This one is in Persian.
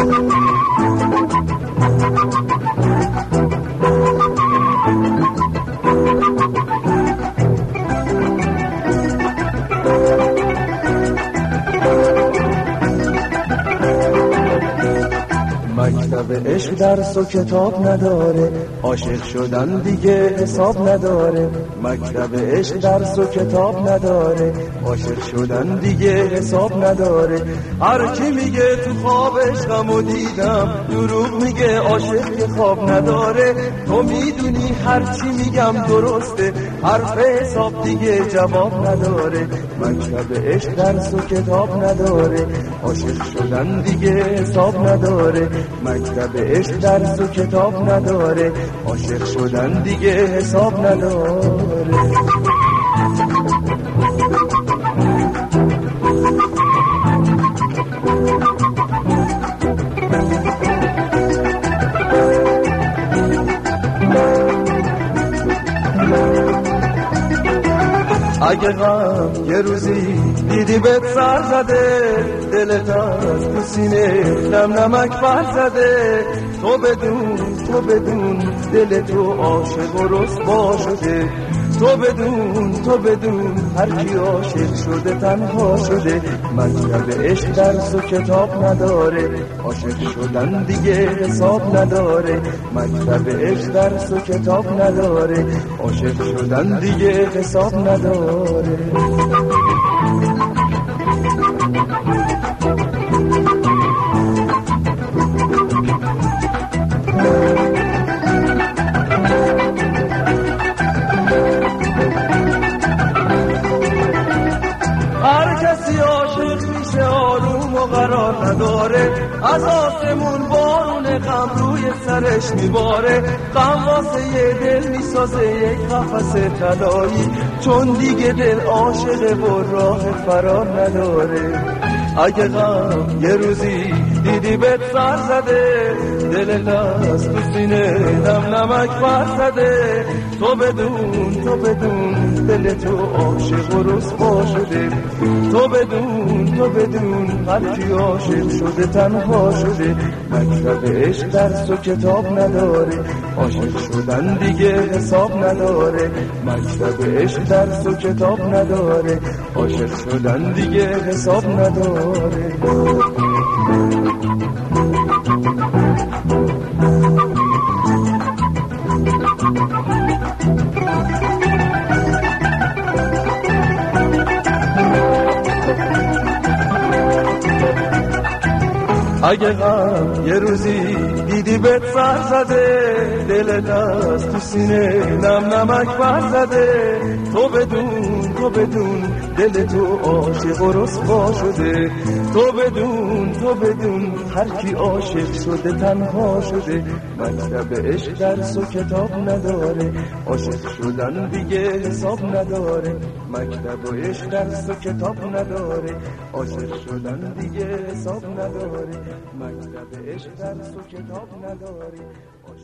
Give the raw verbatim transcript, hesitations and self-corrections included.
مکتب عشق درس و کتاب نداره، عاشق شدن دیگه حساب نداره. مکتب عشق درس و کتاب نداره، عاشق شدن دیگه حساب نداره. هر کی میگه تو خواب عشقمو دیدم، دروغ میگه، عاشق که خواب نداره. تو میدونی هر چی میگم درسته، حرف حساب دیگه جواب نداره. مکتب عشق درس و کتاب نداره، عاشق شدن دیگه حساب نداره. مکتب عشق درس و کتاب نداره، عاشق شدن دیگه حساب نداره. اگه غم یه روزی دیدی بهت سر زده، دلت از تو سینه نم نمک بر زده، تو بدون تو بدون دل تو عاشق و رسوا شده. تو بدون تو بدون هر کی عاشق شده تنها شده. مکتب عشق درس و کتاب نداره، عاشق شدن دیگه حساب نداره. مکتب عشق درس و کتاب نداره، عاشق شدن دیگه حساب نداره. هر کسی عاشق میشه آروم و قرار نداره، از آسمون بارون غم روی سرش میباره. غم واسه یه دل میسازه یک قفس طلایی، چون دیگه دل عاشقه و راه فرار نداره. اگه غم یه روزی دیدی بهت سر زده، دلت از تو سینه نم نمک بر زده، تو بدون تو بدون دل تو عاشق و رسوا شده. تو بدون تو بدون هر کی عاشق شده تنها شده. مکتب عشق درس و کتاب نداره، عاشق شدن دیگه حساب نداره. مکتب عشق درس و کتاب نداره، عاشق شدن دیگه حساب نداره. اگه غم یه روزی دیدی بهت سر زده، دلت از تو سینه نم نمک بر زده، تو بدون تو بدون دل تو عاشق و رسوا شده. تو بدون تو بدون هر کی عاشق شده تنها شده. مکتب عشق درس و کتاب نداره، عاشق شدن دیگه حساب نداره. مکتب و عشق درس و کتاب نداره، عاشق شدن دیگه حساب نداره. مکتب عشق درس و کتاب نداره.